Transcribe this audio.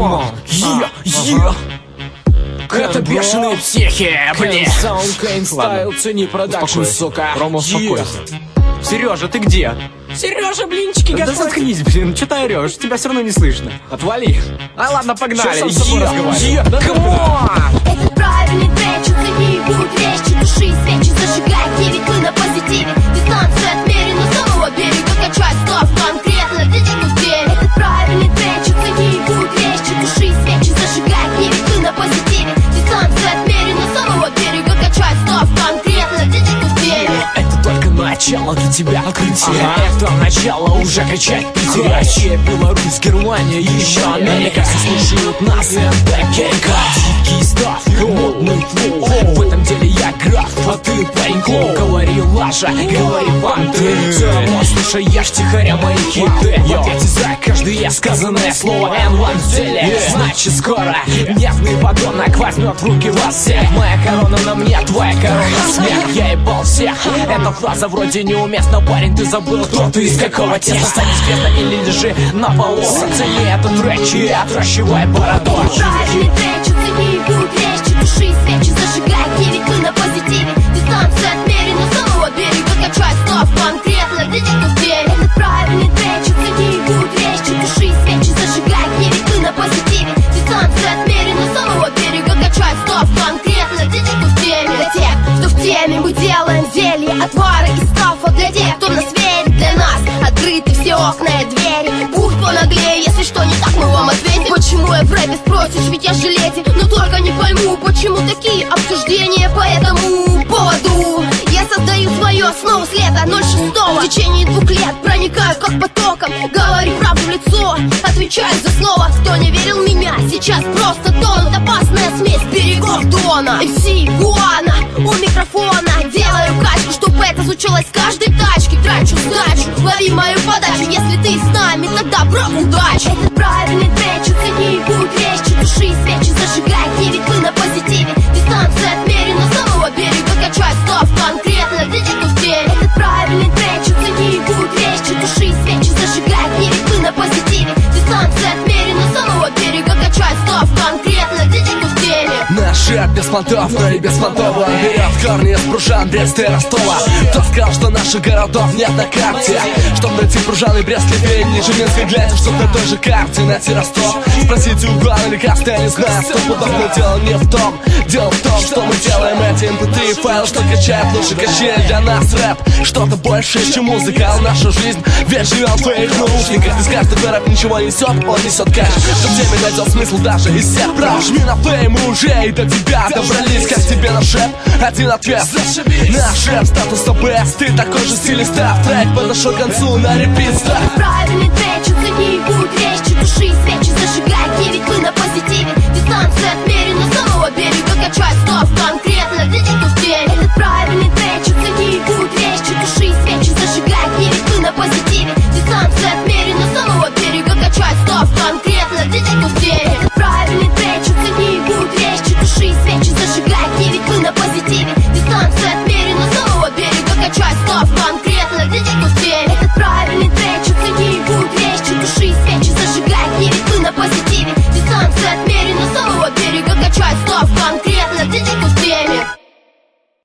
Камон, это бешеные психи, блин. Кейн стайл, цени продакшн, сука. Рома, успокойся. Сережа, ты где? Сережа, блинчики Да готовь. заткнись, блин, что ты орешь? Тебя все равно не слышно. Отвали. А ладно, погнали. Чё сам с собой разговариваешь? Камон! Это правильный трек, цени будут вещи, души, свечи, зажигай киви, ты на позитиве. Дистанция отмерена с самого берега, качай став конкретно для тех, кто в деле. Это правильный трек, цени будут вещи, души, свечи, зажигай киви, ты на позитиве. Дистанция отмерена с самого берега, качай став конкретно для тех, кто в деле. Это только начало для тебя открытие. Это начало уже качать Питер. Россия, Беларусь, Германия и еще Америка. Все слушают нас. Бэкерика, дикий став, модный флоу. В этом деле я граф, а ты парень клоу. Говори лажа, говори понты. Все равно слушаешь тихоря мои хиты. Ответь за каждое сказанное слово. N1 в деле, значит скоро нервный подонок возьмет в руки вас всех. Моя корона на мне, твоя корона смех. Я ебал всех. Эта фраза вроде неуместна, парень, ты забыл, кто ты, из какого теста. Стань известна или лежи на полу. Зацени этот трек и отращивай бороду. Правильный трек, цени будут вещи, души, свечи, зажигай киви, ты на позитиве. Дистанция отмерена с самого берега, качай став конкретно для тех, кто в деле. Это правильный трек, цени будут вещи, души, свечи, зажигай киви, ты на позитиве. Дистанция отмерена с самого берега, качай став конкретно для тех, кто в теме. Для тех, кто в теме, мы делаем зелье, отвары и стафа. Для тех, кто нас верит, для нас открыты все окна и двери. Будь понаглее, если что не так, мы вам ответим. Почему я в рэпе спросишь, ведь я же леди. Но только не пойму, почему такие обсуждения по этому поводу. Я создаю свою основу с лета 06-го. В течение 2 лет проникаю как потоком. Говорю правду в лицо, отвечаю за слово. Кто не верил в меня, сейчас просто тонут. Опасная смесь берегов Дона. MC Гуана у микрофона. Делаю качку, чтобы это звучалось в каждой тачке. Трачу сдачу, лови мою подачу. Если ты с нами, тогда бро, удачи. Это правильный трек, цени будут вещи, души, свечи, зажигай киви, ты на позитиве. Дистанция отмерена с самого берега, качай став конкретно для тех, кто в деле. Это правильный трек, цени будут вещи, души, свечи, зажигай киви, ты на позитиве. Дистанция отмерена с самого берега, качай став конкретно для тех, кто в деле. Наш рэп беспонтовно и беспонтово берет корни из Пружан, Бреста и Ростова. Кто сказал, что наших городов нет на карте? Чтоб найти Пружан и Брест, левее ниже Минска, глядя, чтоб на той же карте найти Ростов. Спросите у Гуана или Каста, я не знаю, что подобное дело не в том. Дело в том, что мы делаем эти mp3 файлы, что качает лучше качели. Для нас рэп что-то большее, чем музыка, а наша жизнь ведь живем в твоих наушниках. Ты скажешь, что рэп ничего не несет, он несет кэш. Чтоб тебе найдет смысл даже из всех прав. Жми на плей, мы уже и до тебя добрались. Как тебе наш рэп? Один ответ. Наш рэп статус ОБС, ты такой же стиль, став. Трек подошел к концу, на репит ставь. Правильный трек, цени будут вещи, души, свечи, зажигай киви, ты на позитиве. Дистанция отмерена с самого берега, качай став конкретно для тех, кто в деле.